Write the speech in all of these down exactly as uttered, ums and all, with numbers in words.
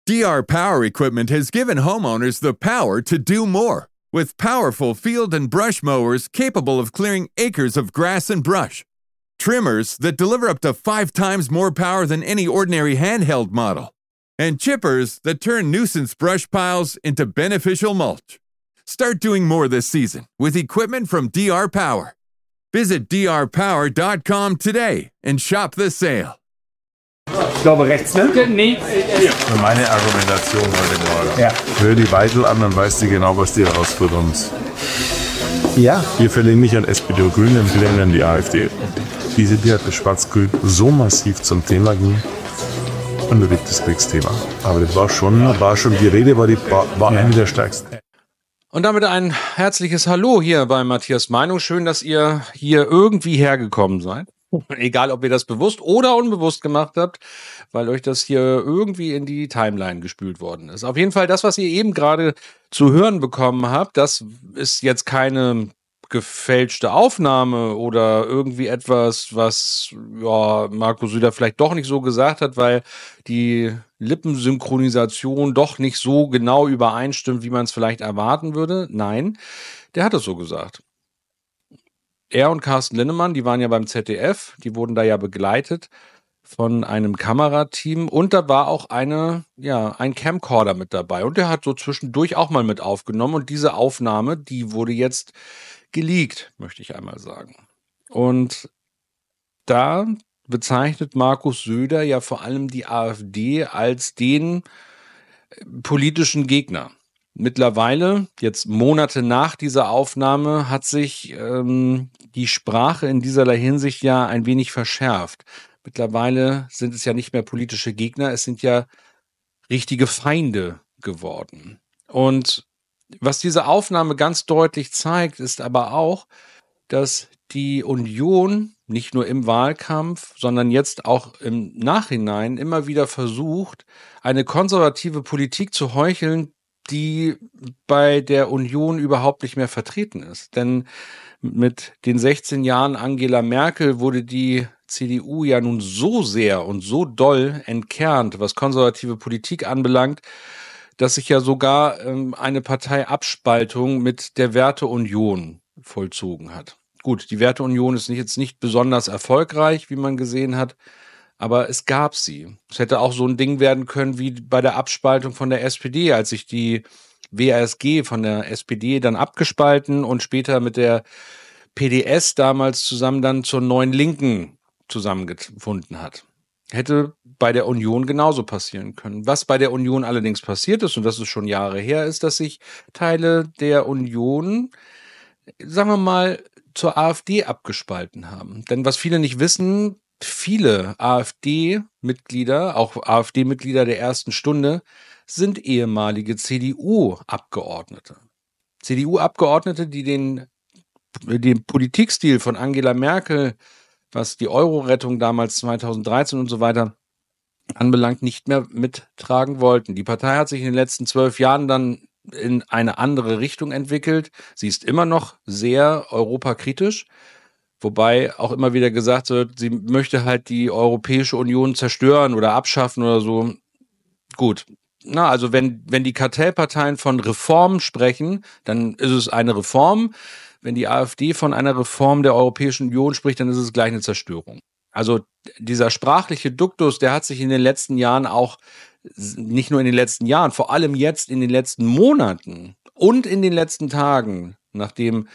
D R Power equipment has given homeowners the power to do more. With powerful field and brush mowers capable of clearing acres of grass and brush. Trimmers that deliver up to five times more power than any ordinary handheld model. And chippers that turn nuisance brush piles into beneficial mulch. Start doing more this season with equipment from D R Power. Visit d r power dot com today and shop the sale. Ich glaube rechts, ne? Nee. Meine Argumentation heute Morgen. Ja. Hör die Weidel an, dann weißt du genau, was die Herausforderung ist. Ja. Wir verlieren nicht an S P D und Grüne, wir verlieren an die AfD. Die sind ja das Schwarz-Grün so massiv zum Thema ging. Und da wird das Kriegsthema. Aber das war schon, war schon, die Rede war, die, war, war ja. eine der stärksten. Und damit ein herzliches Hallo hier bei Matthias Meinung. Schön, dass ihr hier irgendwie hergekommen seid. Egal, ob ihr das bewusst oder unbewusst gemacht habt, weil euch das hier irgendwie in die Timeline gespült worden ist. Auf jeden Fall, das, was ihr eben gerade zu hören bekommen habt, das ist jetzt keine gefälschte Aufnahme oder irgendwie etwas, was ja, Markus Söder vielleicht doch nicht so gesagt hat, weil die Lippensynchronisation doch nicht so genau übereinstimmt, wie man es vielleicht erwarten würde. Nein, der hat es so gesagt. Er und Carsten Linnemann, die waren ja beim Z D F, die wurden da ja begleitet von einem Kamerateam und da war auch eine, ja, ein Camcorder mit dabei und der hat so zwischendurch auch mal mit aufgenommen und diese Aufnahme, die wurde jetzt geleakt, möchte ich einmal sagen. Und da bezeichnet Markus Söder ja vor allem die AfD als den politischen Gegner. Mittlerweile, jetzt Monate nach dieser Aufnahme, hat sich ähm, die Sprache in dieserlei Hinsicht ja ein wenig verschärft. Mittlerweile sind es ja nicht mehr politische Gegner, es sind ja richtige Feinde geworden. Und was diese Aufnahme ganz deutlich zeigt, ist aber auch, dass die Union nicht nur im Wahlkampf, sondern jetzt auch im Nachhinein immer wieder versucht, eine konservative Politik zu heucheln, die bei der Union überhaupt nicht mehr vertreten ist. Denn mit den sechzehn Jahren Angela Merkel wurde die C D U ja nun so sehr und so doll entkernt, was konservative Politik anbelangt, dass sich ja sogar ähm, eine Parteiabspaltung mit der Werteunion vollzogen hat. Gut, die Werteunion ist nicht, jetzt nicht besonders erfolgreich, wie man gesehen hat, aber es gab sie. Es hätte auch so ein Ding werden können wie bei der Abspaltung von der S P D, als sich die W A S G von der S P D dann abgespalten und später mit der P D S damals zusammen dann zur neuen Linken zusammengefunden hat. Hätte bei der Union genauso passieren können. Was bei der Union allerdings passiert ist, und das ist schon Jahre her, ist, dass sich Teile der Union, sagen wir mal, zur AfD abgespalten haben. Denn was viele nicht wissen, viele AfD-Mitglieder, auch AfD-Mitglieder der ersten Stunde, sind ehemalige C D U-Abgeordnete. C D U-Abgeordnete, die den, den Politikstil von Angela Merkel, was die Euro-Rettung damals zweitausenddreizehn und so weiter anbelangt, nicht mehr mittragen wollten. Die Partei hat sich in den letzten zwölf Jahren dann in eine andere Richtung entwickelt. Sie ist immer noch sehr europakritisch, wobei auch immer wieder gesagt wird, sie möchte halt die Europäische Union zerstören oder abschaffen oder so. Gut, na, also wenn, wenn die Kartellparteien von Reform sprechen, dann ist es eine Reform. Wenn die AfD von einer Reform der Europäischen Union spricht, dann ist es gleich eine Zerstörung. Also dieser sprachliche Duktus, der hat sich in den letzten Jahren auch, nicht nur in den letzten Jahren, vor allem jetzt in den letzten Monaten und in den letzten Tagen, nachdem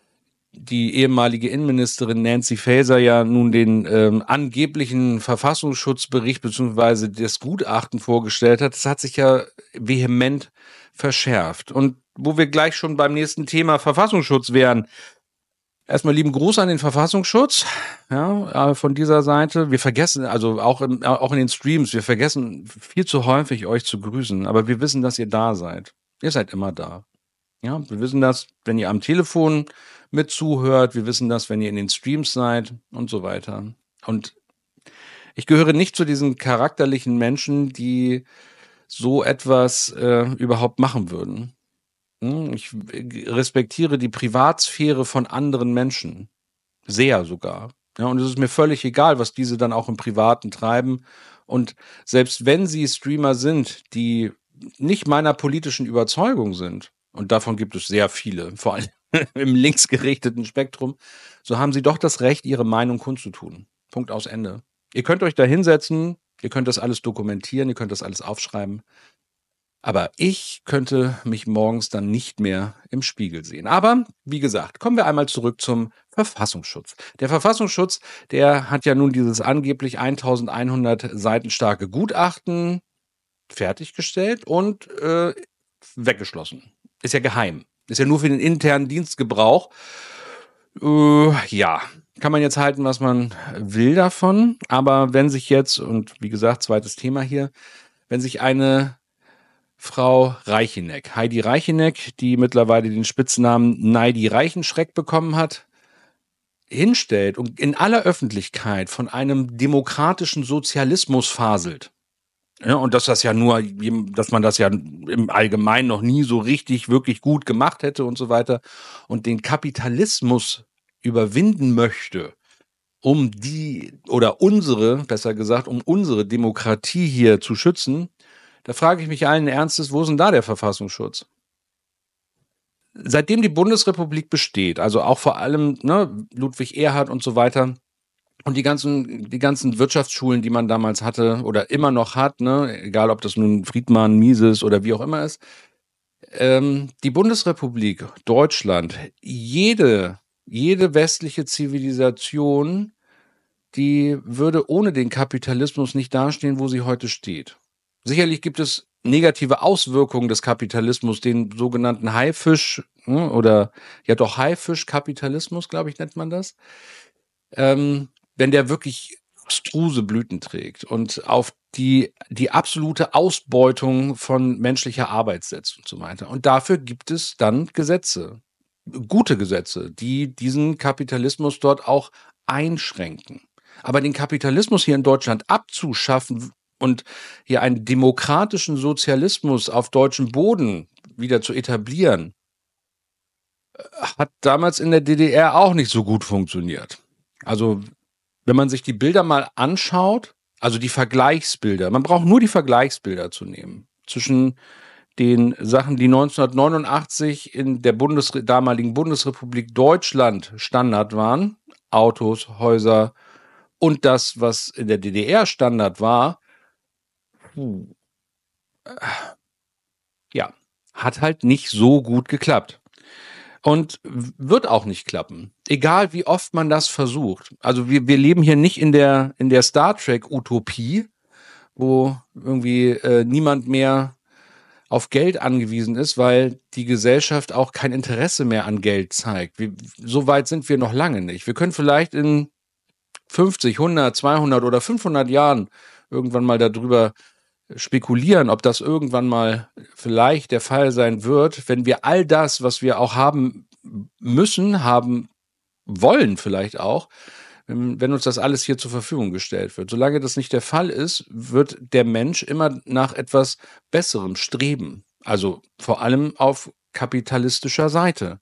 die ehemalige Innenministerin Nancy Faeser ja nun den ähm, angeblichen Verfassungsschutzbericht bzw. das Gutachten vorgestellt hat, das hat sich ja vehement verschärft. Und wo wir gleich schon beim nächsten Thema Verfassungsschutz wären, erstmal lieben Gruß an den Verfassungsschutz, ja, von dieser Seite. Wir vergessen, also auch, im, auch in den Streams, wir vergessen viel zu häufig, euch zu grüßen, aber wir wissen, dass ihr da seid. Ihr seid immer da. Ja, wir wissen das, wenn ihr am Telefon mit zuhört, wir wissen das, wenn ihr in den Streams seid und so weiter. Und ich gehöre nicht zu diesen charakterlichen Menschen, die so etwas äh, überhaupt machen würden. Ich respektiere die Privatsphäre von anderen Menschen. Sehr sogar. Ja, und es ist mir völlig egal, was diese dann auch im Privaten treiben Und selbst wenn sie Streamer sind, die nicht meiner politischen Überzeugung sind, und davon gibt es sehr viele, vor allem im linksgerichteten Spektrum, so haben sie doch das Recht, ihre Meinung kundzutun. Punkt, aus, Ende. Ihr könnt euch da hinsetzen, ihr könnt das alles dokumentieren, ihr könnt das alles aufschreiben. Aber ich könnte mich morgens dann nicht mehr im Spiegel sehen. Aber, wie gesagt, kommen wir einmal zurück zum Verfassungsschutz. Der Verfassungsschutz, der hat ja nun dieses angeblich eintausendeinhundert Seiten starke Gutachten fertiggestellt und äh, weggeschlossen. Ist ja geheim. Ist ja nur für den internen Dienstgebrauch. Äh, ja, kann man jetzt halten, was man will davon. Aber wenn sich jetzt, und wie gesagt, zweites Thema hier, wenn sich eine Frau Reicheneck, Heidi Reicheneck, die mittlerweile den Spitznamen Neidi Reichenschreck bekommen hat, hinstellt und in aller Öffentlichkeit von einem demokratischen Sozialismus faselt. Ja, und dass das ja nur, dass man das ja im Allgemeinen noch nie so richtig, wirklich gut gemacht hätte und so weiter und den Kapitalismus überwinden möchte, um die oder unsere, besser gesagt, um unsere Demokratie hier zu schützen. Da frage ich mich allen Ernstes, wo ist denn da der Verfassungsschutz? Seitdem die Bundesrepublik besteht, also auch vor allem ne, Ludwig Erhard und so weiter und die ganzen, die ganzen Wirtschaftsschulen, die man damals hatte oder immer noch hat, ne, egal ob das nun Friedmann, Mises oder wie auch immer ist, ähm, die Bundesrepublik Deutschland, jede, jede westliche Zivilisation, die würde ohne den Kapitalismus nicht dastehen, wo sie heute steht. Sicherlich gibt es negative Auswirkungen des Kapitalismus, den sogenannten Haifisch hm, oder ja doch Haifisch-Kapitalismus, glaube ich, nennt man das. Ähm, wenn der wirklich abstruse Blüten trägt und auf die, die absolute Ausbeutung von menschlicher Arbeit setzt und so weiter. Und dafür gibt es dann Gesetze, gute Gesetze, die diesen Kapitalismus dort auch einschränken. Aber den Kapitalismus hier in Deutschland abzuschaffen und hier einen demokratischen Sozialismus auf deutschem Boden wieder zu etablieren, hat damals in der D D R auch nicht so gut funktioniert. Also, wenn man sich die Bilder mal anschaut, also die Vergleichsbilder, man braucht nur die Vergleichsbilder zu nehmen zwischen den Sachen, die neunzehnhundertneunundachtzig in der Bundes- damaligen Bundesrepublik Deutschland Standard waren, Autos, Häuser, und das, was in der D D R Standard war, ja, hat halt nicht so gut geklappt. Und wird auch nicht klappen. Egal wie oft man das versucht. Also wir, wir leben hier nicht in der, in der Star Trek-Utopie, wo irgendwie äh, niemand mehr auf Geld angewiesen ist, weil die Gesellschaft auch kein Interesse mehr an Geld zeigt. Wir, so weit sind wir noch lange nicht. Wir können vielleicht in fünfzig, hundert, zweihundert oder fünfhundert Jahren irgendwann mal darüber spekulieren, ob das irgendwann mal vielleicht der Fall sein wird, wenn wir all das, was wir auch haben müssen, haben wollen vielleicht auch, wenn uns das alles hier zur Verfügung gestellt wird. Solange das nicht der Fall ist, wird der Mensch immer nach etwas Besserem streben. Also vor allem auf kapitalistischer Seite.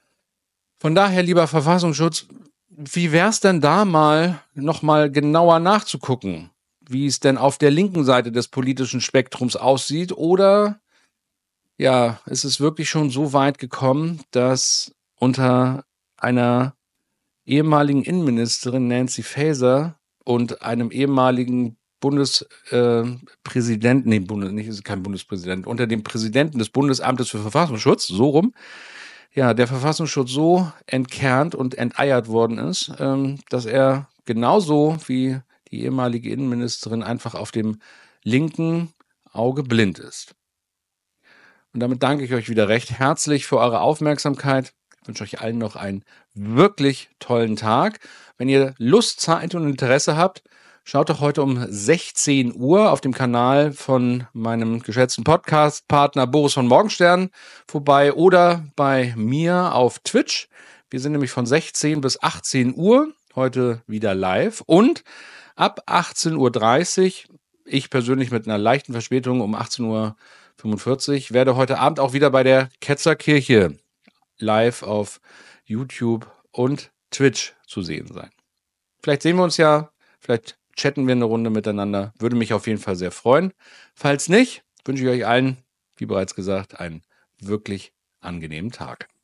Von daher, lieber Verfassungsschutz, wie wär's denn da mal noch mal genauer nachzugucken, wie es denn auf der linken Seite des politischen Spektrums aussieht? Oder ja, ist es wirklich schon so weit gekommen, dass unter einer ehemaligen Innenministerin Nancy Faeser und einem ehemaligen Bundespräsidenten, nee, Bundes, nicht, ist kein Bundespräsident, unter dem Präsidenten des Bundesamtes für Verfassungsschutz, so rum, ja, der Verfassungsschutz so entkernt und enteiert worden ist, ähm, dass er genauso wie die ehemalige Innenministerin einfach auf dem linken Auge blind ist. Und damit danke ich euch wieder recht herzlich für eure Aufmerksamkeit. Ich wünsche euch allen noch einen wirklich tollen Tag. Wenn ihr Lust, Zeit und Interesse habt, schaut doch heute um sechzehn Uhr auf dem Kanal von meinem geschätzten Podcast-Partner Boris von Morgenstern vorbei oder bei mir auf Twitch. Wir sind nämlich von sechzehn bis achtzehn Uhr heute wieder live und ab achtzehn Uhr dreißig, ich persönlich mit einer leichten Verspätung um achtzehn Uhr fünfundvierzig, werde heute Abend auch wieder bei der Ketzerkirche live auf YouTube und Twitch zu sehen sein. Vielleicht sehen wir uns ja, vielleicht chatten wir eine Runde miteinander. Würde mich auf jeden Fall sehr freuen. Falls nicht, wünsche ich euch allen, wie bereits gesagt, einen wirklich angenehmen Tag.